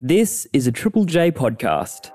This is a Triple J podcast.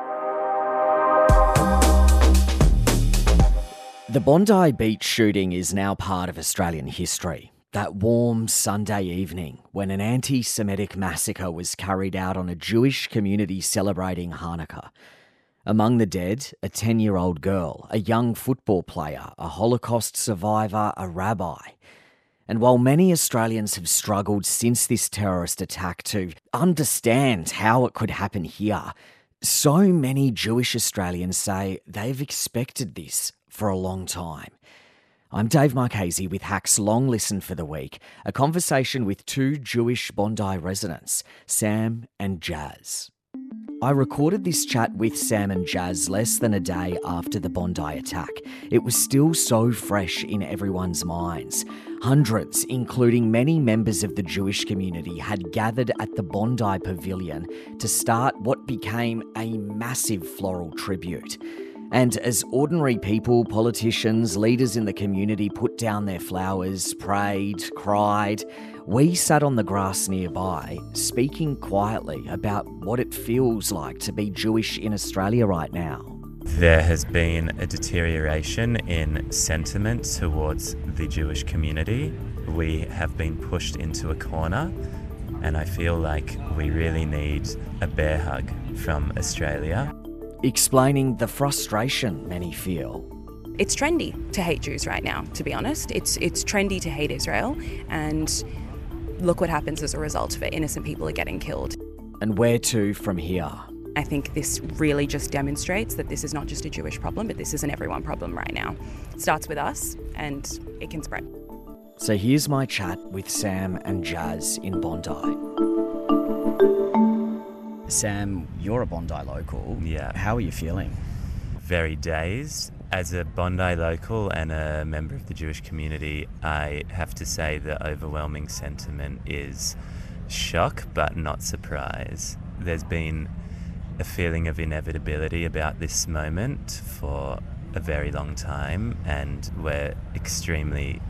The Bondi Beach shooting is now part of Australian history. That warm Sunday evening when an anti-Semitic massacre was carried out on a Jewish community celebrating Hanukkah. Among the dead, a 10-year-old girl, a young football player, a Holocaust survivor, a rabbi. And while many Australians have struggled since this terrorist attack to understand how it could happen here, so many Jewish Australians say they've expected this for a long time. I'm Dave Marchese with Hack's Long Listen for the week, a conversation with two Jewish Bondi residents, Sam and Jazz. I recorded this chat with Sam and Jazz less than a day after the Bondi attack. It was still so fresh in everyone's minds. Hundreds, including many members of the Jewish community, had gathered at the Bondi Pavilion to start what became a massive floral tribute. And as ordinary people, politicians, leaders in the community put down their flowers, prayed, cried, we sat on the grass nearby, speaking quietly about what it feels like to be Jewish in Australia right now. There has been a deterioration in sentiment towards the Jewish community. We have been pushed into a corner, and I feel like we really need a bear hug from Australia. Explaining the frustration many feel. It's trendy to hate Jews right now, to be honest. It's trendy to hate Israel, and look what happens as a result of it. Innocent people are getting killed. And where to from here? I think this really just demonstrates that this is not just a Jewish problem, but this is an everyone problem right now. It starts with us, and it can spread. So here's my chat with Sam and Jazz in Bondi. Sam, you're a Bondi local. Yeah. How are you feeling? Very dazed. As a Bondi local and a member of the Jewish community, I have to say the overwhelming sentiment is shock, but not surprise. There's been a feeling of inevitability about this moment for a very long time, and we're extremely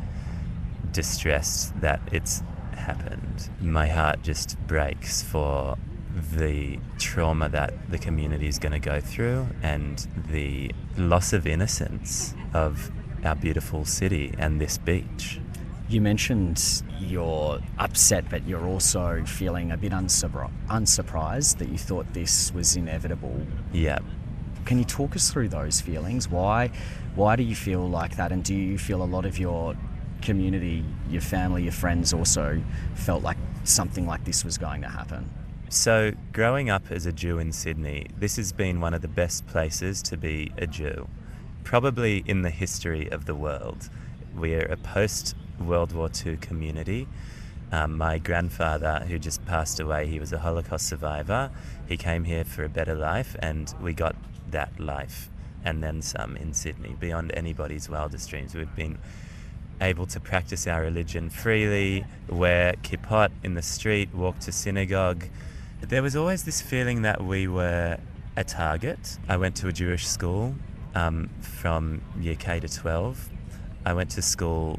distressed that it's happened. My heart just breaks for the trauma that the community is going to go through and the loss of innocence of our beautiful city and this beach. You mentioned you're upset, but you're also feeling a bit unsurprised that you thought this was inevitable. Yeah. Can you talk us through those feelings? Why do you feel like that? And do you feel a lot of your community, your family, your friends also felt like something like this was going to happen? So, growing up as a Jew in Sydney, this has been one of the best places to be a Jew, probably in the history of the world. We're a post-World War II community. My grandfather, who just passed away, he was a Holocaust survivor. He came here for a better life, and we got that life and then some in Sydney, beyond anybody's wildest dreams. We've been able to practice our religion freely, wear kippot in the street, walk to synagogue. There was always this feeling that we were a target. I went to a Jewish school from year K to 12. I went to school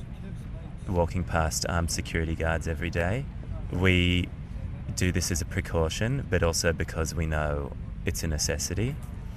walking past armed security guards every day. We do this as a precaution, but also because we know it's a necessity.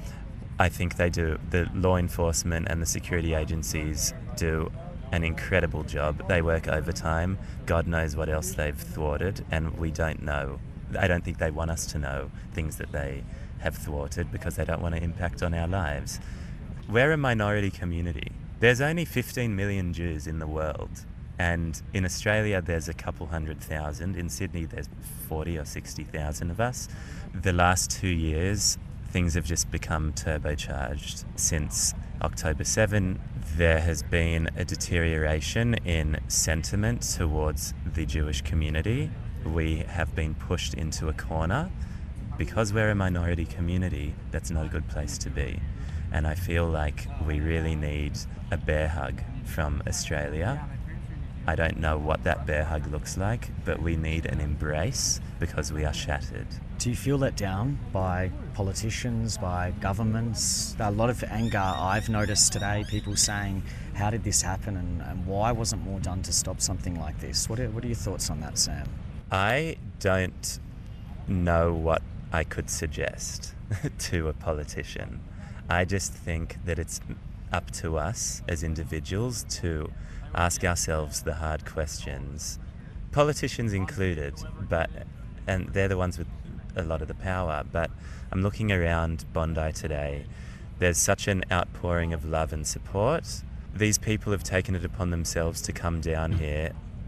I think the law enforcement and the security agencies do an incredible job. They work overtime. God knows what else they've thwarted, and we don't know. I don't think they want us to know things that they have thwarted because they don't want to impact on our lives. We're a minority community. There's only 15 million Jews in the world, and in Australia there's a couple 100,000. In Sydney there's 40 or 60,000 of us. The last 2 years things have just become turbocharged. Since October 7, there has been a deterioration in sentiment towards the Jewish community. We have been pushed into a corner. Because we're a minority community, that's not a good place to be. And I feel like we really need a bear hug from Australia. I don't know what that bear hug looks like, but we need an embrace because we are shattered. Do you feel let down by politicians, by governments? A lot of anger I've noticed today, people saying, how did this happen and why wasn't more done to stop something like this? What are your thoughts on that, Sam? I don't know what I could suggest to a politician. I just think that it's up to us as individuals to ask ourselves the hard questions, politicians included, and they're the ones with a lot of the power. But I'm looking around Bondi today. There's such an outpouring of love and support. These people have taken it upon themselves to come down here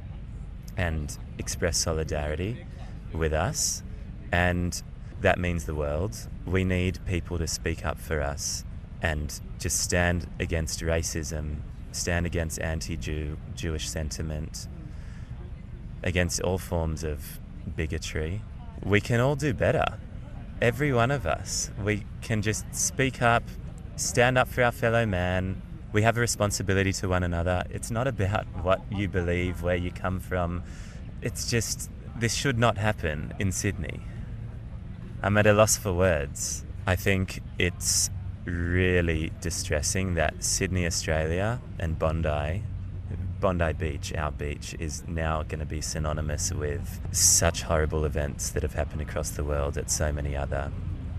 and express solidarity with us, and that means the world. We need people to speak up for us and just stand against racism, stand against anti-Jewish sentiment, against all forms of bigotry. We can all do better. Every one of us. We can just speak up, stand up for our fellow man. We have a responsibility to one another. It's not about what you believe, where you come from. It's just, this should not happen in Sydney. I'm at a loss for words. I think it's really distressing that Sydney, Australia, and Bondi Beach, our beach, is now going to be synonymous with such horrible events that have happened across the world at so many other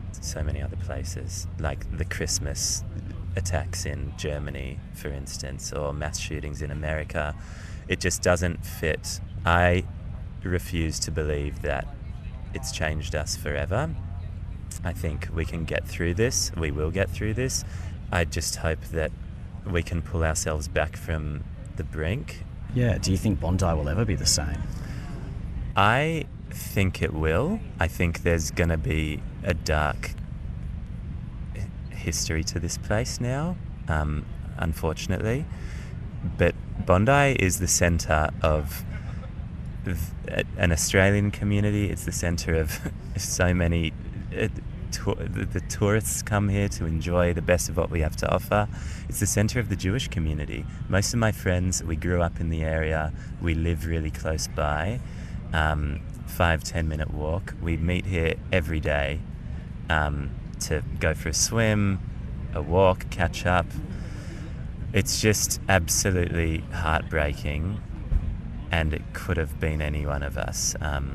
places, like the Christmas attacks in Germany, for instance, or mass shootings in America. It just doesn't fit. I refuse to believe that it's changed us forever. I think we can get through this. We will get through this. I just hope that we can pull ourselves back from the brink. Yeah, do you think Bondi will ever be the same? I think it will. I think there's going to be a dark history to this place now, unfortunately. But Bondi is the centre of an Australian community. It's the centre of so many... the tourists come here to enjoy the best of what we have to offer. It's the centre of the Jewish community. Most of my friends, we grew up in the area. We live really close by. 5-10 minute walk. We meet here every day to go for a swim, a walk, catch up. It's just absolutely heartbreaking, and it could have been any one of us.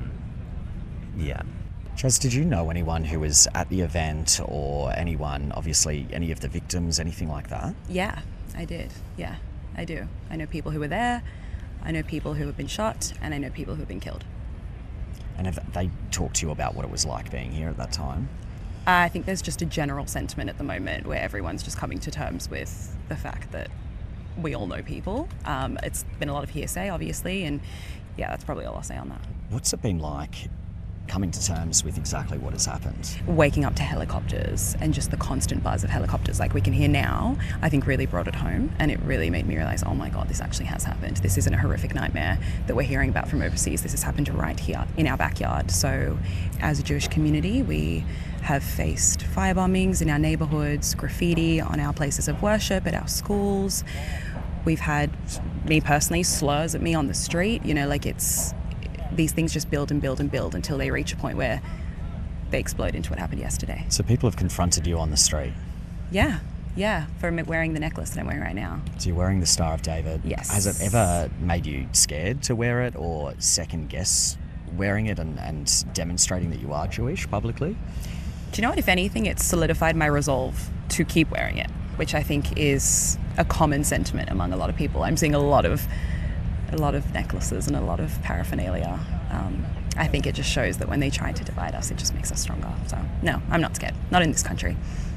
Yeah. Jazz, did you know anyone who was at the event, or anyone, obviously, any of the victims, anything like that? Yeah, I did. Yeah, I do. I know people who were there, I know people who have been shot, and I know people who have been killed. And have they talked to you about what it was like being here at that time? I think there's just a general sentiment at the moment where everyone's just coming to terms with the fact that we all know people. It's been a lot of hearsay, obviously, and yeah, that's probably all I'll say on that. What's it been like coming to terms with exactly what has happened? Waking up to helicopters and just the constant buzz of helicopters like we can hear now, I think really brought it home, and it really made me realise, oh my God, this actually has happened. This isn't a horrific nightmare that we're hearing about from overseas. This has happened right here in our backyard. So as a Jewish community, we have faced firebombings in our neighbourhoods, graffiti on our places of worship, at our schools. We've had, me personally, slurs at me on the street. You know, like these things just build and build and build until they reach a point where they explode into what happened yesterday. So people have confronted you on the street? Yeah, for wearing the necklace that I'm wearing right now. So you're wearing the Star of David. Yes. Has it ever made you scared to wear it, or second guess wearing it and demonstrating that you are Jewish publicly? Do you know what? If anything, it's solidified my resolve to keep wearing it, which I think is a common sentiment among a lot of people. I'm seeing a lot of necklaces and a lot of paraphernalia. I think it just shows that when they try to divide us, it just makes us stronger. So no, I'm not scared. Not in this country.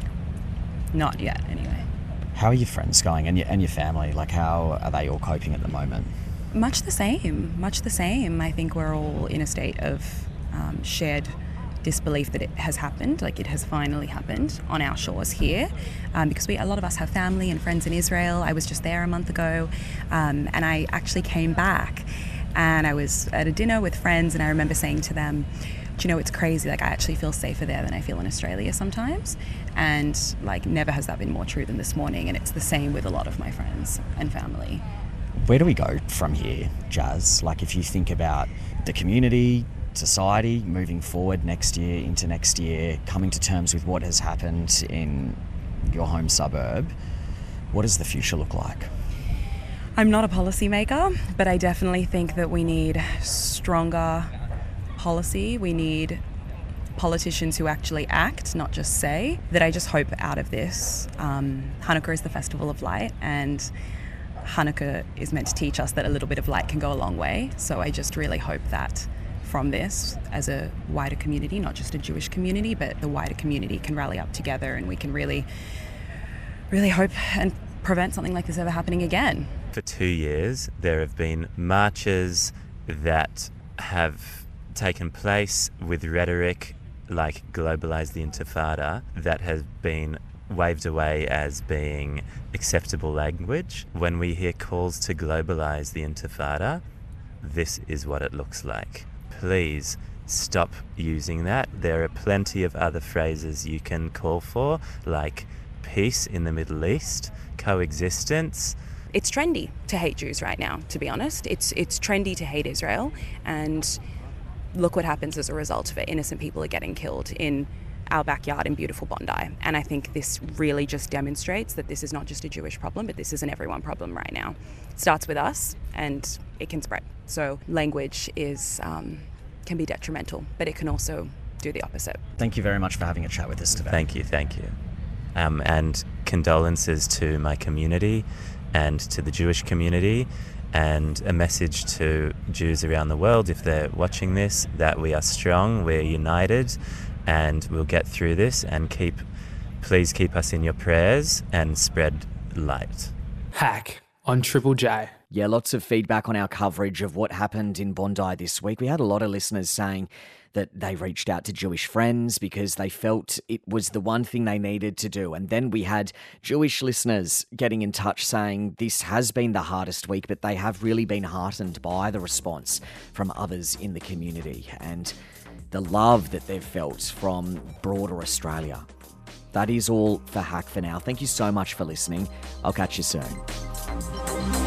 Not yet, anyway. How are your friends going, and your family? Like, how are they all coping at the moment? Much the same. I think we're all in a state of shared disbelief that it has happened, like it has finally happened on our shores here, because a lot of us have family and friends in Israel. I was just there a month ago, and I actually came back, and I was at a dinner with friends, and I remember saying to them, do you know, it's crazy, like I actually feel safer there than I feel in Australia sometimes, and like never has that been more true than this morning. And it's the same with a lot of my friends and family. Where do we go from here, Jazz? Like, if you think about the community, society moving forward next year, into next year, coming to terms with what has happened in your home suburb, what does the future look like? I'm not a policymaker, but I definitely think that we need stronger policy. We need politicians who actually act, not just say, that I just hope out of this. Hanukkah is the festival of light, and Hanukkah is meant to teach us that a little bit of light can go a long way. So I just really hope that from this, as a wider community, not just a Jewish community, but the wider community can rally up together, and we can really, really hope and prevent something like this ever happening again. For 2 years, there have been marches that have taken place with rhetoric like globalise the Intifada that has been waved away as being acceptable language. When we hear calls to globalise the Intifada, this is what it looks like. Please stop using that. There are plenty of other phrases you can call for, like peace in the Middle East, coexistence. It's trendy to hate Jews right now, to be honest. It's trendy to hate Israel, and look what happens as a result of it. Innocent people are getting killed in our backyard in beautiful Bondi. And I think this really just demonstrates that this is not just a Jewish problem, but this is an everyone problem right now. It starts with us, and it can spread. So language can be detrimental, but it can also do the opposite. Thank you very much for having a chat with us today. Thank you. And condolences to my community and to the Jewish community, and a message to Jews around the world, if they're watching this, that we are strong, we're united, and we'll get through this. And please keep us in your prayers and spread light. Hack on Triple J. Yeah, lots of feedback on our coverage of what happened in Bondi this week. We had a lot of listeners saying that they reached out to Jewish friends because they felt it was the one thing they needed to do. And then we had Jewish listeners getting in touch saying this has been the hardest week, but they have really been heartened by the response from others in the community and the love that they've felt from broader Australia. That is all for Hack for now. Thank you so much for listening. I'll catch you soon.